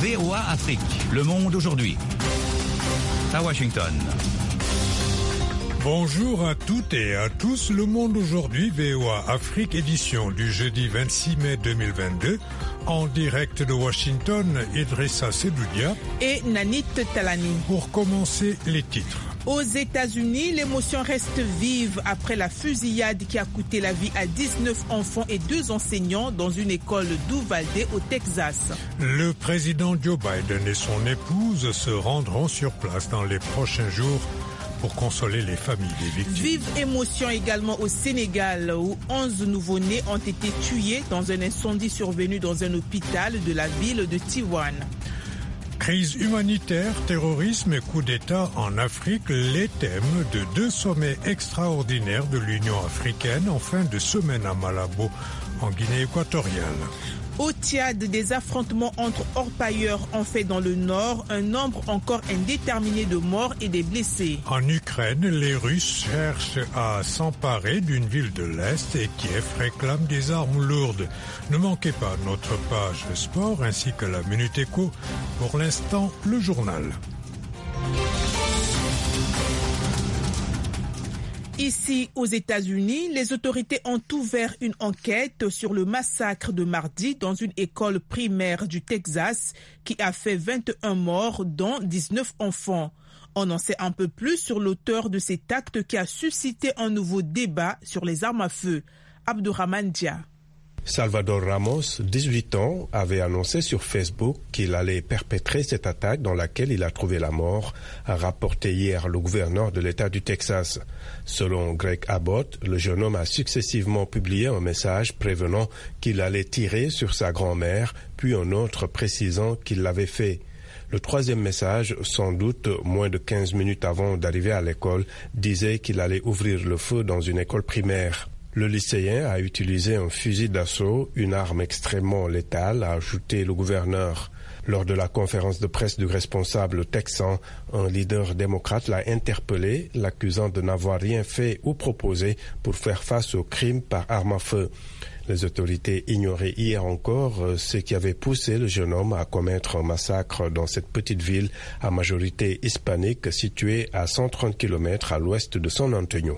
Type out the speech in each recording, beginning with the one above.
VOA Afrique, le monde aujourd'hui. À Washington. Bonjour à toutes et à tous, le monde aujourd'hui, VOA Afrique, édition du jeudi 26 mai 2022, en direct de Washington, Idrissa Sedoudia et Nanit Talani. Pour commencer, les titres. Aux États-Unis, l'émotion reste vive après la fusillade qui a coûté la vie à 19 enfants et 2 enseignants dans une école d'Uvalde au Texas. Le président Joe Biden et son épouse se rendront sur place dans les prochains jours pour consoler les familles des victimes. Vive émotion également au Sénégal où 11 nouveau-nés ont été tués dans un incendie survenu dans un hôpital de la ville de Tivaouane. Crise humanitaire, terrorisme et coup d'État en Afrique, les thèmes de 2 sommets extraordinaires de l'Union africaine en fin de semaine à Malabo, en Guinée équatoriale. Au Tchad, des affrontements entre orpailleurs ont fait dans le nord un nombre encore indéterminé de morts et des blessés. En Ukraine, les Russes cherchent à s'emparer d'une ville de l'Est et Kiev réclame des armes lourdes. Ne manquez pas notre page sport ainsi que la Minute Éco. Pour l'instant, le journal. Ici, aux États-Unis, les autorités ont ouvert une enquête sur le massacre de mardi dans une école primaire du Texas qui a fait 21 morts, dont 19 enfants. On en sait un peu plus sur l'auteur de cet acte qui a suscité un nouveau débat sur les armes à feu. Abdourahmane Dia. Salvador Ramos, 18 ans, avait annoncé sur Facebook qu'il allait perpétrer cette attaque dans laquelle il a trouvé la mort, a rapporté hier le gouverneur de l'État du Texas. Selon Greg Abbott, le jeune homme a successivement publié un message prévenant qu'il allait tirer sur sa grand-mère, puis un autre précisant qu'il l'avait fait. Le troisième message, sans doute moins de 15 minutes avant d'arriver à l'école, disait qu'il allait ouvrir le feu dans une école primaire. Le lycéen a utilisé un fusil d'assaut, une arme extrêmement létale, a ajouté le gouverneur. Lors de la conférence de presse du responsable texan, un leader démocrate l'a interpellé, l'accusant de n'avoir rien fait ou proposé pour faire face au crime par arme à feu. Les autorités ignoraient hier encore ce qui avait poussé le jeune homme à commettre un massacre dans cette petite ville à majorité hispanique située à 130 km à l'ouest de San Antonio.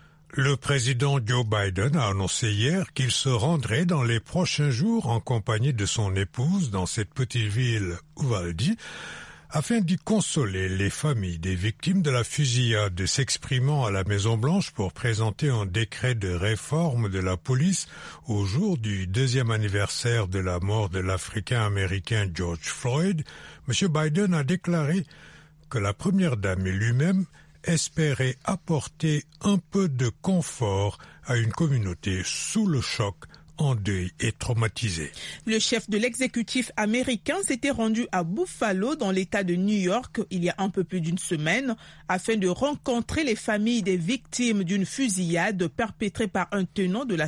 Le président Joe Biden a annoncé hier qu'il se rendrait dans les prochains jours en compagnie de son épouse dans cette petite ville Uvalde afin d'y consoler les familles des victimes de la fusillade, s'exprimant à la Maison-Blanche pour présenter un décret de réforme de la police au jour du 2e anniversaire de la mort de l'Africain-Américain George Floyd. M. Biden a déclaré que la première dame et lui-même espérait apporter un peu de confort à une communauté sous le choc, en deuil et traumatisée. Le chef de l'exécutif américain s'était rendu à Buffalo dans l'État de New York il y a un peu plus d'une semaine afin de rencontrer les familles des victimes d'une fusillade perpétrée par un tenant de la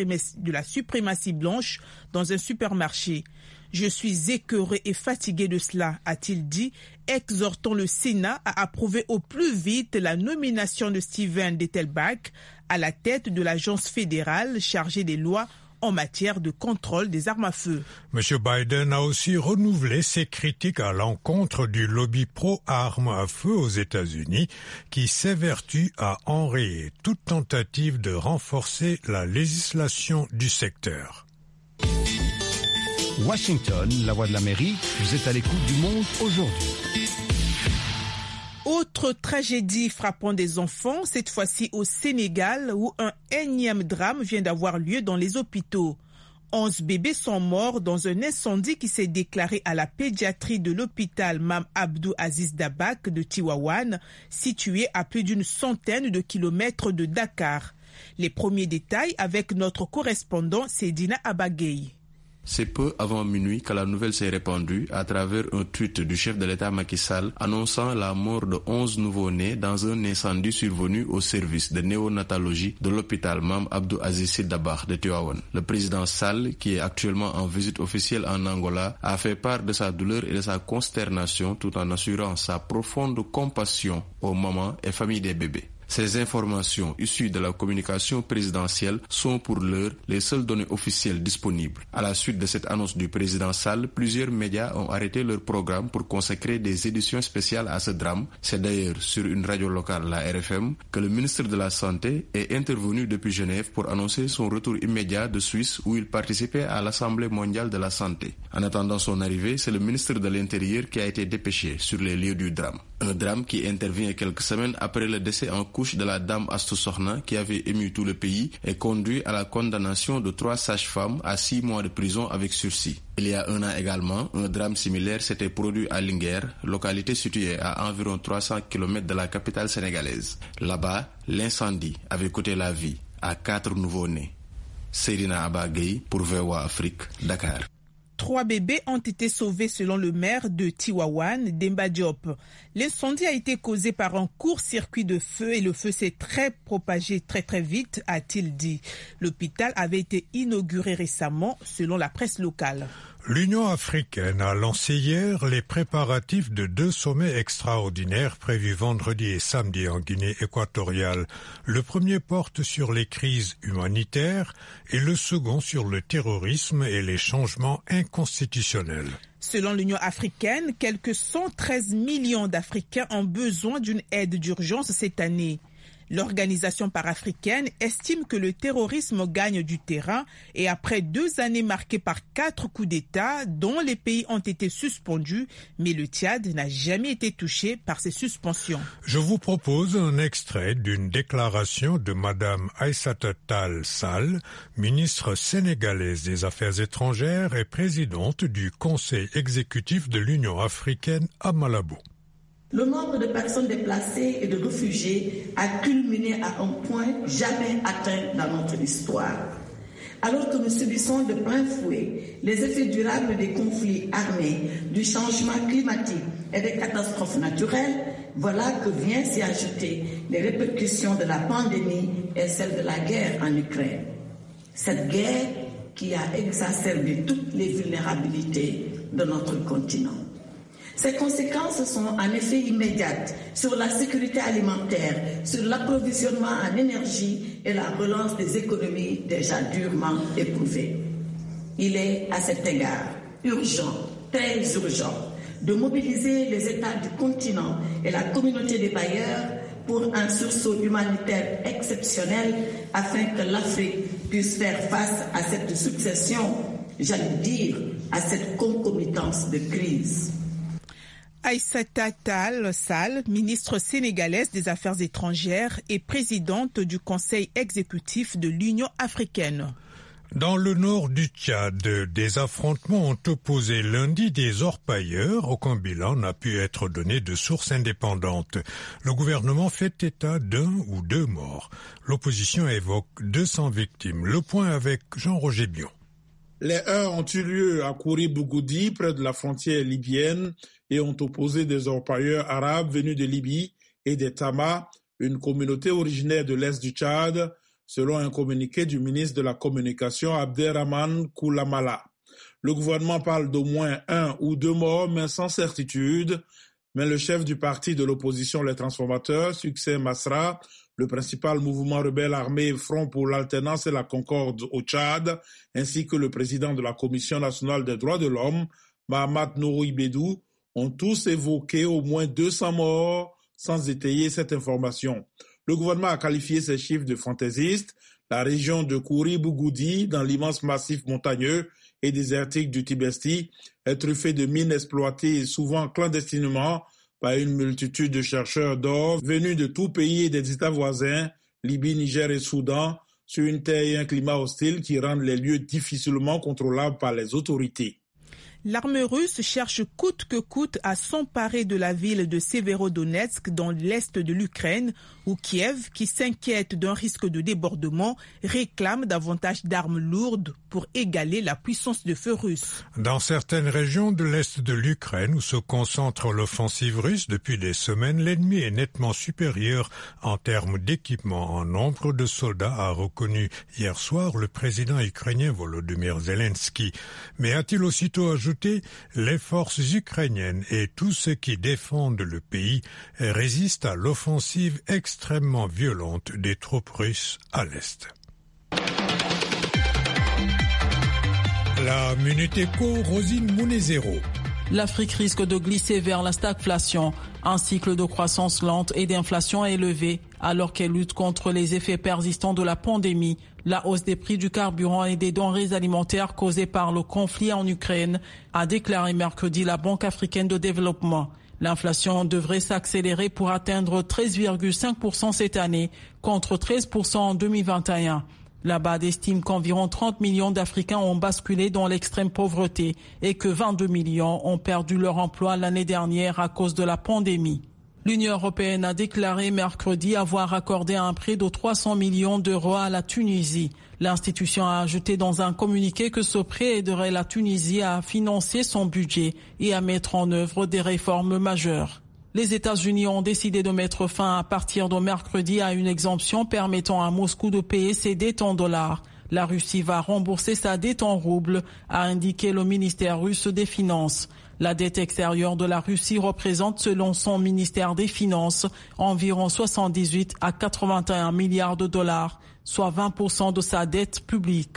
suprématie blanche dans un supermarché. Je suis écœuré et fatigué de cela, a-t-il dit, exhortant le Sénat à approuver au plus vite la nomination de Steven Dettelbach à la tête de l'agence fédérale chargée des lois en matière de contrôle des armes à feu. M. Biden a aussi renouvelé ses critiques à l'encontre du lobby pro-armes à feu aux États-Unis qui s'évertue à enrayer toute tentative de renforcer la législation du secteur. Washington, la voix de l'Amérique, vous êtes à l'écoute du monde aujourd'hui. Autre tragédie frappant des enfants, cette fois-ci au Sénégal, où un énième drame vient d'avoir lieu dans les hôpitaux. 11 bébés sont morts dans un incendie qui s'est déclaré à la pédiatrie de l'hôpital Mame Abdou Aziz Dabak de Tivaouane, situé à plus d'une centaine de kilomètres de Dakar. Les premiers détails avec notre correspondant Sedina Abagay. C'est peu avant minuit que la nouvelle s'est répandue à travers un tweet du chef de l'État Macky Sall annonçant la mort de 11 nouveau-nés dans un incendie survenu au service de néonatologie de l'hôpital Mame Abdou Aziz Sy Dabakh de Tivaouane. Le président Sall, qui est actuellement en visite officielle en Angola, a fait part de sa douleur et de sa consternation tout en assurant sa profonde compassion aux mamans et familles des bébés. Ces informations issues de la communication présidentielle sont pour l'heure les seules données officielles disponibles. À la suite de cette annonce du président Sall, plusieurs médias ont arrêté leur programme pour consacrer des éditions spéciales à ce drame. C'est d'ailleurs sur une radio locale, la RFM, que le ministre de la Santé est intervenu depuis Genève pour annoncer son retour immédiat de Suisse où il participait à l'Assemblée mondiale de la santé. En attendant son arrivée, c'est le ministre de l'Intérieur qui a été dépêché sur les lieux du drame. Un drame qui intervient quelques semaines après le décès en couche de la dame Astou Sokhna qui avait ému tout le pays et conduit à la condamnation de 3 sages-femmes à 6 mois de prison avec sursis. Il y a un an également, un drame similaire s'était produit à Linguère, localité située à environ 300 km de la capitale sénégalaise. Là-bas, l'incendie avait coûté la vie à 4 nouveau-nés. Seydina Abba Gueye pour VOA Afrique, Dakar. 3 bébés ont été sauvés selon le maire de Tivaouane, Demba Diop. L'incendie a été causé par un court-circuit de feu et le feu s'est propagé très vite, a-t-il dit. L'hôpital avait été inauguré récemment, selon la presse locale. L'Union africaine a lancé hier les préparatifs de 2 sommets extraordinaires prévus vendredi et samedi en Guinée équatoriale. Le premier porte sur les crises humanitaires et le second sur le terrorisme et les changements inconstitutionnels. Selon l'Union africaine, quelques 113 millions d'Africains ont besoin d'une aide d'urgence cette année. L'organisation panafricaine estime que le terrorisme gagne du terrain et après 2 années marquées par 4 coups d'État dont les pays ont été suspendus, mais le Tchad n'a jamais été touché par ces suspensions. Je vous propose un extrait d'une déclaration de Madame Aïssata Tall Sall, ministre sénégalaise des Affaires étrangères et présidente du Conseil exécutif de l'Union africaine à Malabo. Le nombre de personnes déplacées et de réfugiés a culminé à un point jamais atteint dans notre histoire. Alors que nous subissons de plein fouet les effets durables des conflits armés, du changement climatique et des catastrophes naturelles, voilà que vient s'y ajouter les répercussions de la pandémie et celle de la guerre en Ukraine. Cette guerre qui a exacerbé toutes les vulnérabilités de notre continent. Ces conséquences sont en effet immédiates sur la sécurité alimentaire, sur l'approvisionnement en énergie et la relance des économies déjà durement éprouvées. Il est à cet égard urgent, très urgent, de mobiliser les États du continent et la communauté des bailleurs pour un sursaut humanitaire exceptionnel afin que l'Afrique puisse faire face à cette succession, j'allais dire, à cette concomitance de crises. Aïssata Tall Sall, ministre sénégalaise des Affaires étrangères et présidente du Conseil exécutif de l'Union africaine. Dans le nord du Tchad, des affrontements ont opposé lundi des orpailleurs. Aucun bilan n'a pu être donné de sources indépendantes. Le gouvernement fait état d'1 ou 2 morts. L'opposition évoque 200 victimes. Le point avec Jean-Roger Bion. Les heurts ont eu lieu à Kouri-Bougoudi, près de la frontière libyenne, et ont opposé des orpailleurs arabes venus de Libye et des Tamas, une communauté originaire de l'Est du Tchad, selon un communiqué du ministre de la Communication Abderrahmane Koulamala. Le gouvernement parle d'au moins 1 ou 2 morts, mais sans certitude. Mais le chef du parti de l'opposition Les Transformateurs, Succès Masra, le principal mouvement rebelle armé Front pour l'alternance et la concorde au Tchad, ainsi que le président de la Commission nationale des droits de l'homme, Mahamat Nouri Bédou, ont tous évoqué au moins 200 morts sans étayer cette information. Le gouvernement a qualifié ces chiffres de fantaisistes. La région de Kouri-Bougoudi, dans l'immense massif montagneux et désertique du Tibesti, est truffée de mines exploitées et souvent clandestinement par une multitude de chercheurs d'or venus de tout pays et des États voisins, Libye, Niger et Soudan, sur une terre et un climat hostile qui rendent les lieux difficilement contrôlables par les autorités. L'armée russe cherche coûte que coûte à s'emparer de la ville de Severodonetsk dans l'est de l'Ukraine, où Kiev, qui s'inquiète d'un risque de débordement, réclame davantage d'armes lourdes pour égaler la puissance de feu russe. Dans certaines régions de l'est de l'Ukraine où se concentre l'offensive russe depuis des semaines, l'ennemi est nettement supérieur en termes d'équipement en nombre de soldats, a reconnu hier soir le président ukrainien Volodymyr Zelensky. Mais a-t-il aussitôt ajouté ajouté, les forces ukrainiennes et tous ceux qui défendent le pays résistent à l'offensive extrêmement violente des troupes russes à l'est. La Minute Éco, Rosine Mounezero. L'Afrique risque de glisser vers la stagflation, un cycle de croissance lente et d'inflation élevée, alors qu'elle lutte contre les effets persistants de la pandémie, la hausse des prix du carburant et des denrées alimentaires causées par le conflit en Ukraine, a déclaré mercredi la Banque africaine de développement. L'inflation devrait s'accélérer pour atteindre 13,5% cette année, contre 13% en 2021. La BAD estime qu'environ 30 millions d'Africains ont basculé dans l'extrême pauvreté et que 22 millions ont perdu leur emploi l'année dernière à cause de la pandémie. L'Union européenne a déclaré mercredi avoir accordé un prêt de 300 millions d'euros à la Tunisie. L'institution a ajouté dans un communiqué que ce prêt aiderait la Tunisie à financer son budget et à mettre en œuvre des réformes majeures. Les États-Unis ont décidé de mettre fin à partir de mercredi à une exemption permettant à Moscou de payer ses dettes en dollars. La Russie va rembourser sa dette en roubles, a indiqué le ministère russe des Finances. La dette extérieure de la Russie représente, selon son ministère des Finances, environ 78 à 81 milliards de dollars, soit 20% de sa dette publique.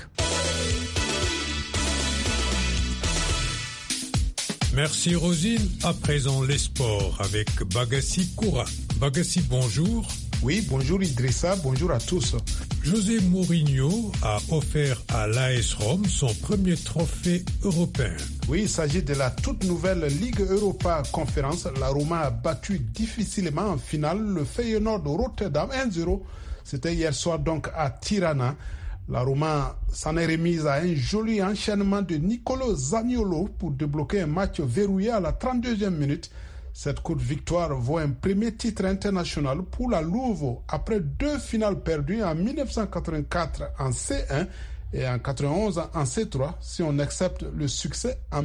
Merci Rosine. À présent les sports avec Bagassi Koura. Bagassi, bonjour. Oui, bonjour Idrissa, bonjour à tous. José Mourinho a offert à l'AS Rome son premier trophée européen. Oui, il s'agit de la toute nouvelle Ligue Europa Conférence. La Roma a battu difficilement en finale le Feyenoord de Rotterdam 1-0. C'était hier soir donc à Tirana. La Roma s'en est remise à un joli enchaînement de Nicolo Zaniolo pour débloquer un match verrouillé à la 32e minute. Cette courte victoire vaut un premier titre international pour la Louve après 2 finales perdues en 1984 en C1 et en 91 en C3, si on accepte le succès en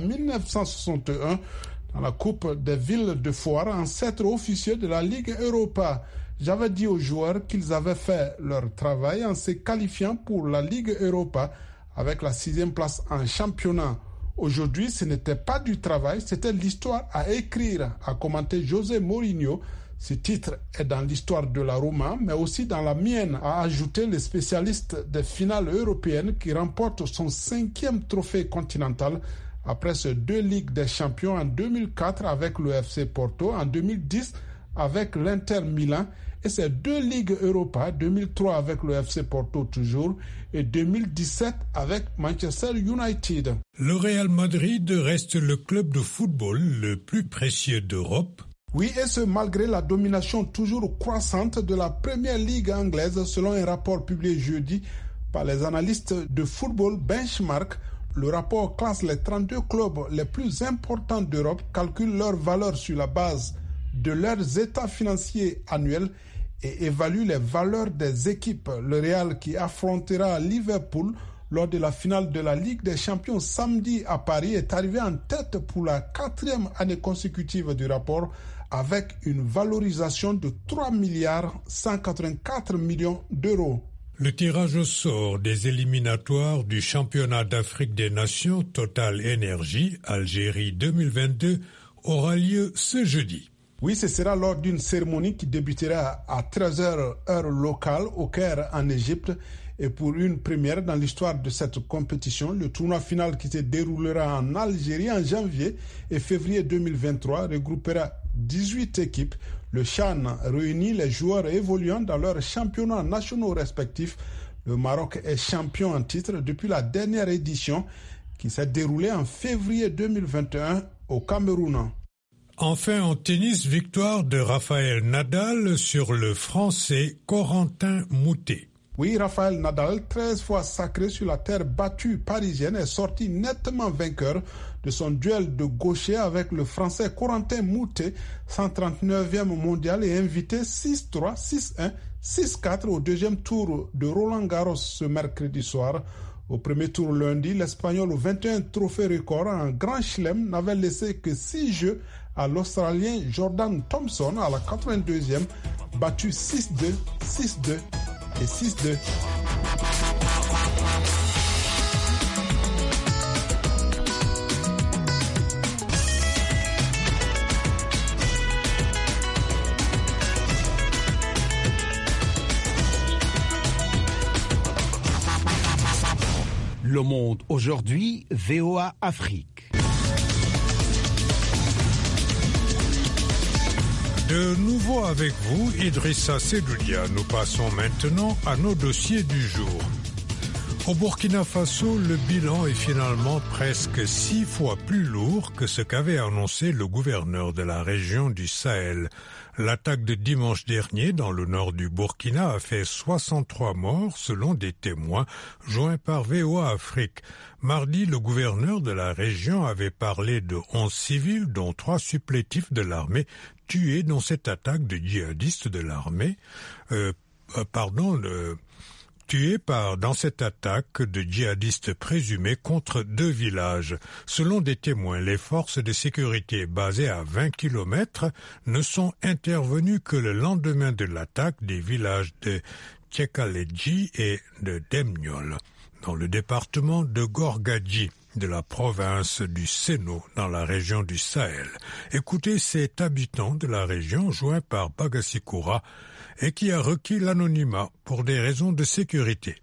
1961 dans la Coupe des villes de Foire, ancêtre officieux de la Ligue Europa. J'avais dit aux joueurs qu'ils avaient fait leur travail en se qualifiant pour la Ligue Europa avec la 6e place en championnat. Aujourd'hui, ce n'était pas du travail, c'était l'histoire à écrire, a commenté José Mourinho. Ce titre est dans l'histoire de la Roma, mais aussi dans la mienne, a ajouté le spécialiste des finales européennes qui remporte son 5e trophée continental après ces 2 Ligues des Champions en 2004 avec le FC Porto, en 2010 avec l'Inter Milan et ces 2 Ligues Europa, 2003 avec le FC Porto toujours et 2017 avec Manchester United. Le Real Madrid reste le club de football le plus précieux d'Europe. Oui, et ce malgré la domination toujours croissante de la Première Ligue anglaise selon un rapport publié jeudi par les analystes de football Benchmark. Le rapport classe les 32 clubs les plus importants d'Europe, calcule leur valeur sur la base de leurs états financiers annuels et évalue les valeurs des équipes. Le Real qui affrontera Liverpool lors de la finale de la Ligue des Champions samedi à Paris est arrivé en tête pour la 4e année consécutive du rapport avec une valorisation de 3,184 milliards d'euros. Le tirage au sort des éliminatoires du championnat d'Afrique des Nations Total Energy Algérie 2022 aura lieu ce jeudi. Oui, ce sera lors d'une cérémonie qui débutera à 13h heure locale au Caire en Égypte. Et pour une première dans l'histoire de cette compétition, le tournoi final qui se déroulera en Algérie en janvier et février 2023 regroupera 18 équipes. Le CHAN réunit les joueurs évoluant dans leurs championnats nationaux respectifs. Le Maroc est champion en titre depuis la dernière édition qui s'est déroulée en février 2021 au Cameroun. Enfin, en tennis, victoire de Rafael Nadal sur le Français Corentin Moutet. Oui, Rafael Nadal, 13 fois sacré sur la terre battue parisienne, est sorti nettement vainqueur de son duel de gaucher avec le Français Corentin Moutet, 139e mondial et invité 6-3, 6-1, 6-4 au deuxième tour de Roland Garros ce mercredi soir. Au premier tour lundi, l'Espagnol au 21 trophée record en Grand Chelem n'avait laissé que 6 jeux à l'Australien Jordan Thompson à la 82e, battu 6-2, 6-2 et 6-2. Le Monde aujourd'hui, VOA Afrique. De nouveau avec vous, Idrissa Sedoudia. Nous passons maintenant à nos dossiers du jour. Au Burkina Faso, le bilan est finalement presque 6 fois plus lourd que ce qu'avait annoncé le gouverneur de la région du Sahel. L'attaque de dimanche dernier dans le nord du Burkina a fait 63 morts selon des témoins joints par VOA Afrique. Mardi, le gouverneur de la région avait parlé de 11 civils, dont 3 supplétifs de l'armée, tués dans cette attaque de djihadistes de l'armée. Dans cette attaque de djihadistes présumés contre 2 villages. Selon des témoins, les forces de sécurité basées à 20 km ne sont intervenues que le lendemain de l'attaque des villages de Tchekaledji et de Demniol, dans le département de Gorgadji, de la province du Séno, dans la région du Sahel. Écoutez cet habitant de la région, joint par Bagasikoura, et qui a requis l'anonymat pour des raisons de sécurité.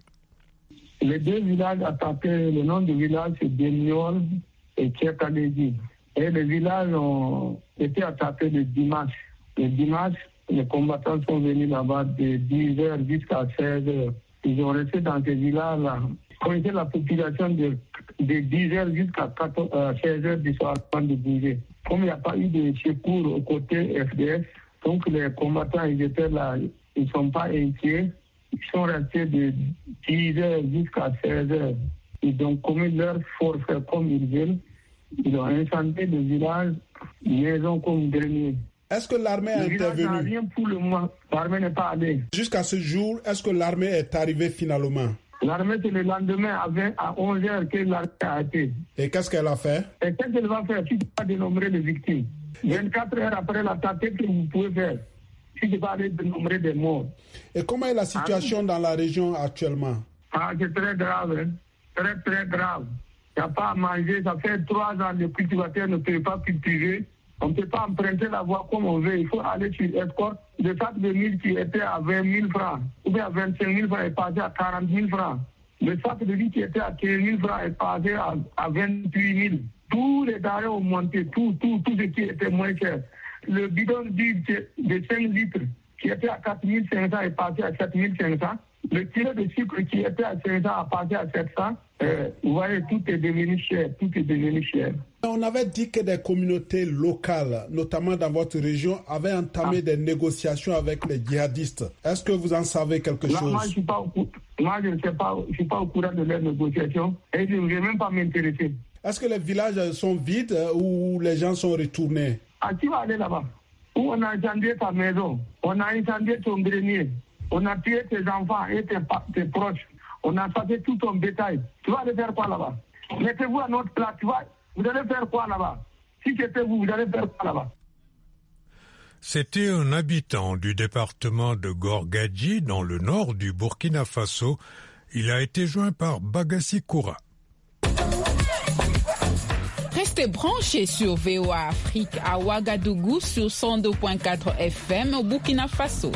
Les 2 villages attaqués, le nom du village c'est Demniol et Tchekaledji. Et les villages ont été attaqués le dimanche. Le dimanche, les combattants sont venus là-bas de 10h jusqu'à 16h. Ils ont resté dans ces villages-là. Quand était la population de 10h jusqu'à 16h du soir avant de bouger. Comme il n'y a pas eu de secours aux côtés FDS, donc les combattants, ils étaient là, ils ne sont pas inquiets. Ils sont restés de 10h jusqu'à 16h. Ils ont commis leur forfait comme ils veulent. Ils ont incendié le village, maison comme dernier. Est-ce que l'armée a intervenu? N'a rien pour le moment. L'armée n'est pas allée. Jusqu'à ce jour, est-ce que l'armée est arrivée finalement? L'armée, c'est le lendemain à 11h que l'armée a été. Et qu'est-ce qu'elle a fait? Et qu'est-ce qu'elle va faire si tu vas dénombrer les victimes? 24 heures après l'attaque, qu'est-ce que vous pouvez faire si tu vas aller dénombrer des morts? Et comment est la situation dans la région actuellement? C'est très grave, hein? Très très grave. Il n'y a pas à manger, ça fait 3 ans que les cultivateurs ne peuvent pas cultiver. On ne peut pas emprunter la voie comme on veut, il faut aller sur escorte. Le sac de mil qui était à 20 000 francs, ou bien à 25 000 francs, est passé à 40 000 francs. Le sac de riz qui était à 15 000 francs est passé à 28 000. Tous les denrées ont monté, tout ce qui était moins cher. Le bidon d'huile de 5 litres qui était à 4 500 est passé à 7 500. Le kilo de sucre qui était à 500 a passé à 700. Vous voyez, tout est devenu cher. On avait dit que des communautés locales, notamment dans votre région, avaient entamé des négociations avec les djihadistes. Est-ce que vous en savez quelque chose? Moi, je ne sais pas, je suis pas au courant de leurs négociations et je ne vais même pas m'intéresser. Est-ce que les villages sont vides ou les gens sont retournés? Tu vas aller là-bas. Où on a incendié ta maison, on a incendié ton grenier, on a tué tes enfants et tes proches, on a passé tout ton bétail. Tu vas aller faire quoi là-bas? Mettez-vous à notre place, vous allez faire quoi là-bas? Si c'était vous allez faire quoi là-bas? C'était un habitant du département de Gorgadji, dans le nord du Burkina Faso. Il a été joint par Bagasikoura. Restez branchés sur VOA Afrique à Ouagadougou sur 102.4 FM au Burkina Faso.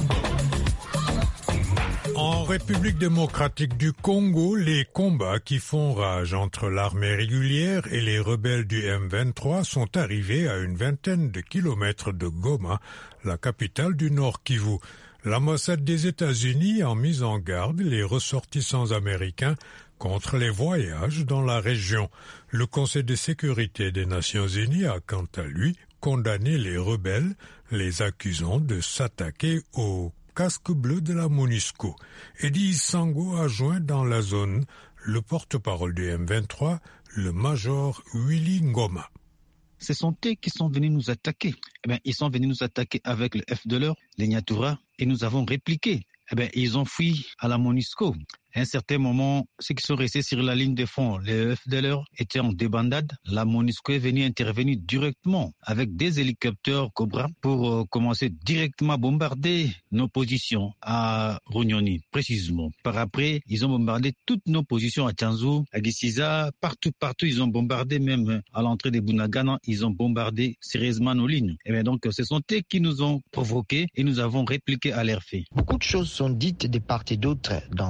En République démocratique du Congo, les combats qui font rage entre l'armée régulière et les rebelles du M23 sont arrivés à une vingtaine de kilomètres de Goma, la capitale du Nord Kivu. L'ambassade des États-Unis a mis en garde les ressortissants américains contre les voyages dans la région. Le Conseil de sécurité des Nations Unies a quant à lui condamné les rebelles, les accusant de s'attaquer aux casque bleu de la MONUSCO. Eddie Sango a joint dans la zone le porte-parole du M23, le major Willy Ngoma. Ce sont eux qui sont venus nous attaquer. Ils sont venus nous attaquer avec le FDLR, les Nyatura, et nous avons répliqué. Ils ont fui à la MONUSCO. À un certain moment, ceux qui sont restés sur la ligne de front, les FDLR étaient en débandade. La MONUSCO est venue intervenir directement avec des hélicoptères Cobra pour commencer directement à bombarder nos positions à Runyoni, précisément. Par après, ils ont bombardé toutes nos positions à Tchanzou, à Gisiza, partout, ils ont bombardé, même à l'entrée de Bunagana, ils ont bombardé sérieusement nos lignes. Donc, ce sont eux qui nous ont provoqués et nous avons répliqué à l'air fait. Beaucoup de choses sont dites de part et d'autre dans ces affrontements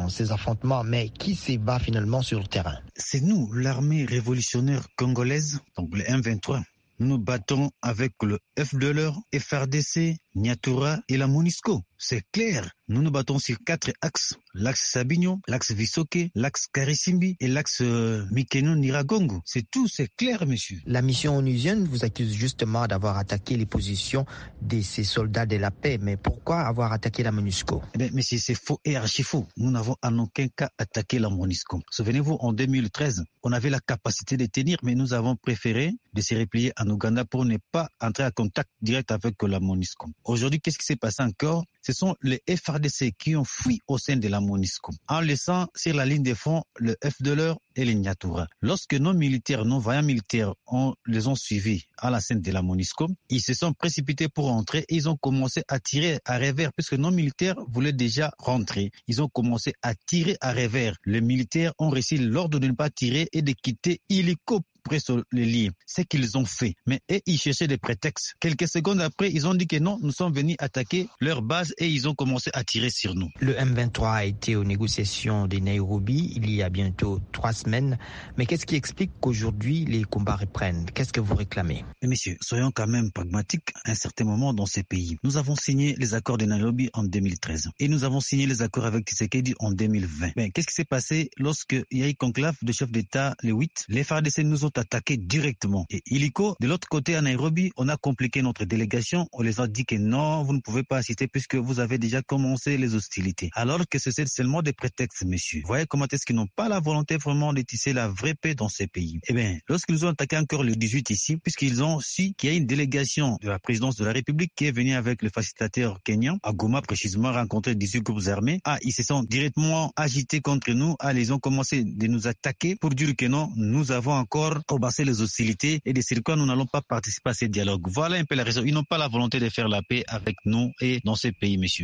affrontements, mais qui se bat finalement sur le terrain? C'est nous, l'armée révolutionnaire congolaise, donc le M23. Nous nous battons avec le FDLR, FRDC, Nyatura et la MONUSCO. C'est clair. Nous nous battons sur 4 axes. L'axe Sabignon, l'axe Visoke, l'axe Karisimbi et l'axe Mikeno-Niragongo. C'est tout, c'est clair, monsieur. La mission onusienne vous accuse justement d'avoir attaqué les positions de ces soldats de la paix. Mais pourquoi avoir attaqué la MONUSCO? Eh bien, monsieur, c'est faux et archi faux. Nous n'avons en aucun cas attaqué la MONUSCO. Souvenez-vous, en 2013, on avait la capacité de tenir, mais nous avons préféré de se replier en Ouganda pour ne pas entrer en contact direct avec la MONUSCO. Aujourd'hui, qu'est-ce qui s'est passé encore? Ce sont les FRDC qui ont fui au sein de la MONUSCO, en laissant sur la ligne de front le FDLR et les Nyatura. Lorsque nos militaires, nos vaillants militaires, les ont suivis à la scène de la MONUSCO, ils se sont précipités pour rentrer et ils ont commencé à tirer à revers, puisque nos militaires voulaient déjà rentrer. Ils ont commencé à tirer à revers. Les militaires ont reçu l'ordre de ne pas tirer et de quitter illico près sur les lignes. C'est qu'ils ont fait. Mais ils cherchaient des prétextes. Quelques secondes après, ils ont dit que non, nous sommes venus attaquer leur base et ils ont commencé à tirer sur nous. Le M23 a été aux négociations de Nairobi il y a bientôt 3 semaines. Mais qu'est-ce qui explique qu'aujourd'hui les combats reprennent? Qu'est-ce que vous réclamez? Mais messieurs, soyons quand même pragmatiques à un certain moment dans ces pays. Nous avons signé les accords de Nairobi en 2013 et nous avons signé les accords avec Tshisekedi en 2020. Mais qu'est-ce qui s'est passé lorsqu'il y a eu conclave de chefs d'État le 8? Les FARDC nous ont attaqué directement. Et illico, de l'autre côté à Nairobi, on a compliqué notre délégation. On les a dit que non, vous ne pouvez pas assister puisque vous avez déjà commencé les hostilités. Alors que c'est seulement des prétextes, messieurs. Vous voyez comment est-ce qu'ils n'ont pas la volonté vraiment de tisser la vraie paix dans ces pays. Eh bien, lorsqu'ils nous ont attaqué encore le 18 ici, puisqu'ils ont su qu'il y a une délégation de la présidence de la République qui est venue avec le facilitateur kenyan, à Goma précisément, rencontrer 18 groupes armés. Ils se sont directement agités contre nous. Ils ont commencé de nous attaquer pour dire que non, nous avons encore obasser les hostilités et de ce quoi nous n'allons pas participer à ces dialogues. Voilà un peu la raison. Ils n'ont pas la volonté de faire la paix avec nous et dans ces pays, messieurs.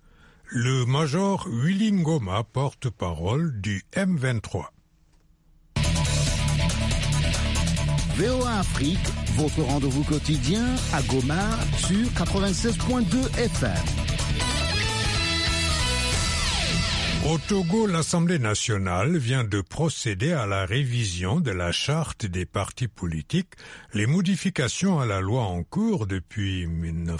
Le major Willy Ngoma, porte-parole du M23. VOA Afrique, votre rendez-vous quotidien à Goma sur 96.2 FM. Au Togo, l'Assemblée nationale vient de procéder à la révision de la charte des partis politiques. Les modifications à la loi en cours depuis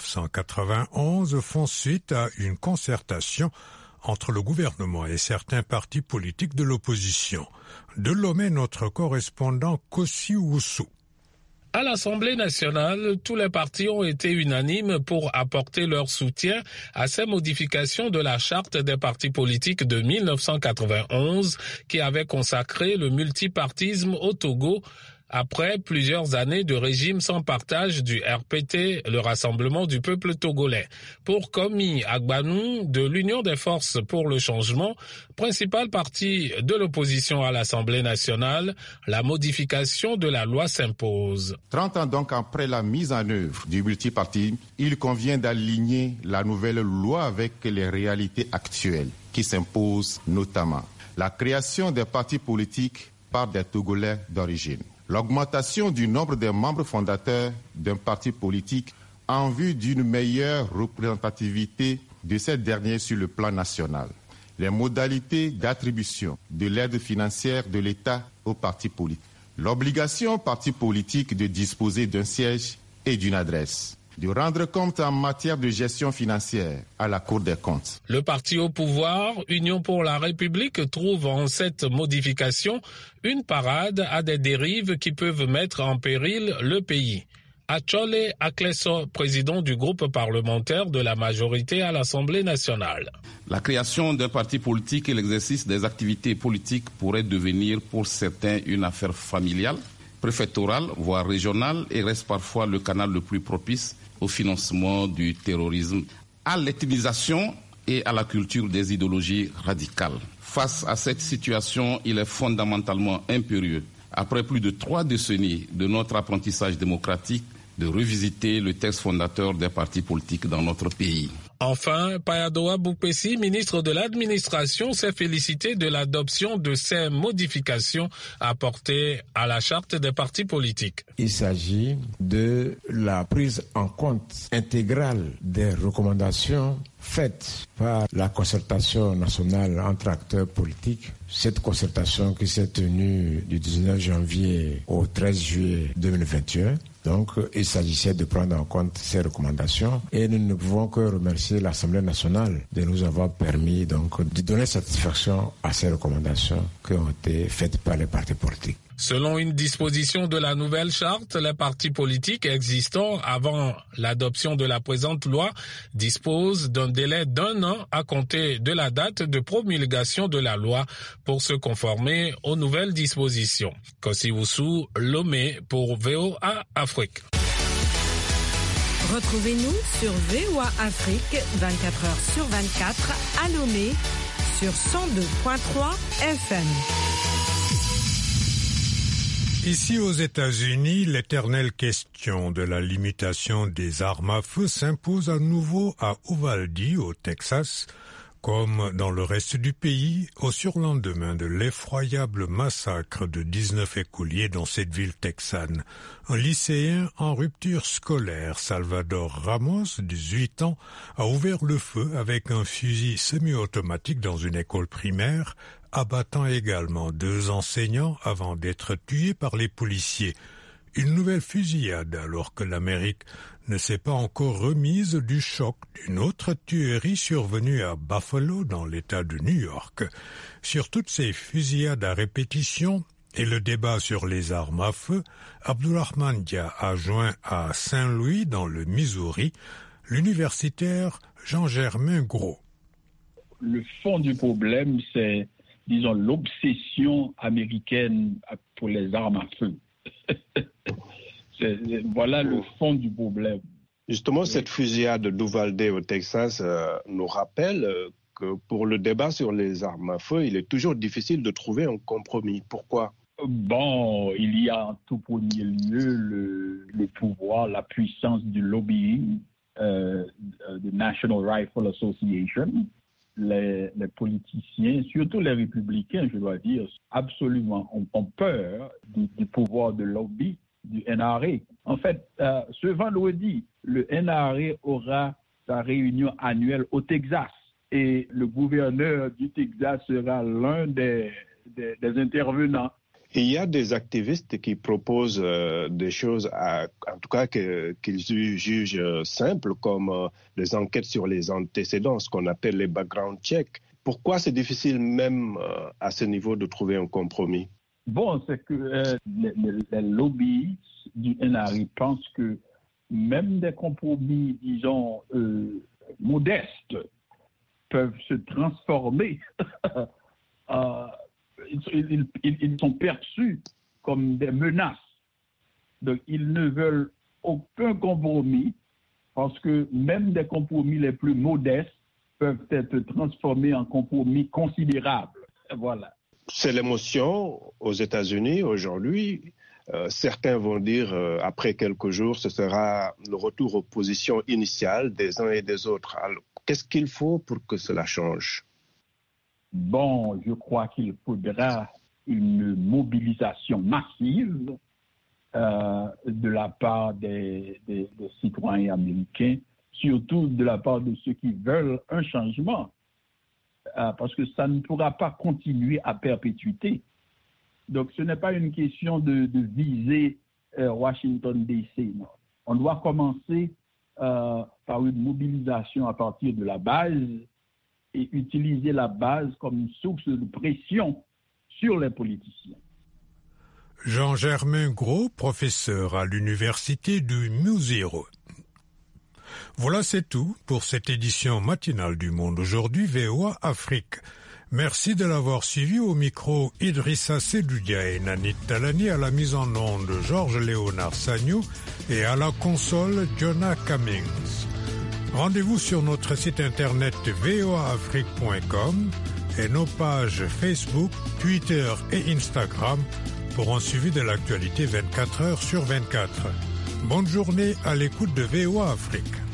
1991 font suite à une concertation entre le gouvernement et certains partis politiques de l'opposition. De Lomé, notre correspondant Kossi Oussou. À l'Assemblée nationale, tous les partis ont été unanimes pour apporter leur soutien à ces modifications de la charte des partis politiques de 1991 qui avait consacré le multipartisme au Togo après plusieurs années de régime sans partage du RPT, le Rassemblement du peuple togolais. Pour Komi Agbanou de l'Union des forces pour le changement, principal parti de l'opposition à l'Assemblée nationale, la modification de la loi s'impose. 30 ans donc après la mise en œuvre du multipartisme, il convient d'aligner la nouvelle loi avec les réalités actuelles qui s'imposent notamment la création des partis politiques par des Togolais d'origine, l'augmentation du nombre des membres fondateurs d'un parti politique en vue d'une meilleure représentativité de ces derniers sur le plan national, les modalités d'attribution de l'aide financière de l'État aux partis politiques, l'obligation aux partis politiques de disposer d'un siège et d'une adresse, de rendre compte en matière de gestion financière à la Cour des comptes. Le parti au pouvoir, Union pour la République, trouve en cette modification une parade à des dérives qui peuvent mettre en péril le pays. Achole Akleso, président du groupe parlementaire de la majorité à l'Assemblée nationale. La création d'un parti politique et l'exercice des activités politiques pourraient devenir pour certains une affaire familiale, préfectorale, voire régionale, et reste parfois le canal le plus propice au financement du terrorisme, à l'ethnisation et à la culture des idéologies radicales. Face à cette situation, il est fondamentalement impérieux, après plus de 3 décennies de notre apprentissage démocratique, de revisiter le texte fondateur des partis politiques dans notre pays. Enfin, Payadoa Boukpessi, ministre de l'Administration, s'est félicité de l'adoption de ces modifications apportées à la charte des partis politiques. Il s'agit de la prise en compte intégrale des recommandations faites par la concertation nationale entre acteurs politiques. Cette concertation qui s'est tenue du 19 janvier au 13 juillet 2021. Donc, il s'agissait de prendre en compte ces recommandations et nous ne pouvons que remercier l'Assemblée nationale de nous avoir permis donc de donner satisfaction à ces recommandations qui ont été faites par les partis politiques. Selon une disposition de la nouvelle charte, les partis politiques existants avant l'adoption de la présente loi disposent d'un délai d'1 an à compter de la date de promulgation de la loi pour se conformer aux nouvelles dispositions. Kossi Lomé pour VOA Afrique. Retrouvez-nous sur VOA Afrique 24h/24 à Lomé sur 102.3 FM. Ici aux États-Unis, l'éternelle question de la limitation des armes à feu s'impose à nouveau à Uvalde, au Texas, comme dans le reste du pays, au surlendemain de l'effroyable massacre de 19 écoliers dans cette ville texane. Un lycéen en rupture scolaire, Salvador Ramos, 18 ans, a ouvert le feu avec un fusil semi-automatique dans une école primaire, abattant également 2 enseignants avant d'être tués par les policiers. Une nouvelle fusillade alors que l'Amérique ne s'est pas encore remise du choc d'une autre tuerie survenue à Buffalo dans l'État de New York. Sur toutes ces fusillades à répétition et le débat sur les armes à feu, Abdourahmane Dia a joint à Saint-Louis dans le Missouri l'universitaire Jean-Germain Gros. Le fond du problème, c'est, disons, l'obsession américaine pour les armes à feu. Voilà le fond du problème. Justement, cette fusillade d'Uvalde au Texas nous rappelle que pour le débat sur les armes à feu, il est toujours difficile de trouver un compromis. Pourquoi ? Bon, il y a en tout premier lieu le pouvoir, la puissance du lobbying de National Rifle Association. Les politiciens, surtout les républicains, je dois dire, absolument ont peur du pouvoir de lobby du NRA. En fait, ce vendredi, le NRA aura sa réunion annuelle au Texas et le gouverneur du Texas sera l'un des intervenants. Il y a des activistes qui proposent des choses, en tout cas qu'ils jugent simples, comme les enquêtes sur les antécédents, ce qu'on appelle les background checks. Pourquoi c'est difficile même à ce niveau de trouver un compromis ? Bon, c'est que les lobbies du NRA pensent que même des compromis, disons, modestes peuvent se transformer ils sont perçus comme des menaces. Donc, ils ne veulent aucun compromis parce que même des compromis les plus modestes peuvent être transformés en compromis considérables. Voilà. C'est l'émotion aux États-Unis aujourd'hui. Certains vont dire, après quelques jours, ce sera le retour aux positions initiales des uns et des autres. Alors, qu'est-ce qu'il faut pour que cela change ? Bon, je crois qu'il faudra une mobilisation massive de la part des citoyens américains, surtout de la part de ceux qui veulent un changement, parce que ça ne pourra pas continuer à perpétuité. Donc, ce n'est pas une question de viser Washington D.C. Non. On doit commencer par une mobilisation à partir de la base et utiliser la base comme une source de pression sur les politiciens. Jean-Germain Gros, professeur à l'université du Missouri. Voilà, c'est tout pour cette édition matinale du Monde aujourd'hui, VOA Afrique. Merci de l'avoir suivi. Au micro, Idrissa Sedoudia et Nanit Talani, à la mise en onde Georges-Léonard Sagnou et à la console Jonah Cummings. Rendez-vous sur notre site internet voaafrique.com et nos pages Facebook, Twitter et Instagram pour un suivi de l'actualité 24 heures sur 24. Bonne journée à l'écoute de VOA Afrique.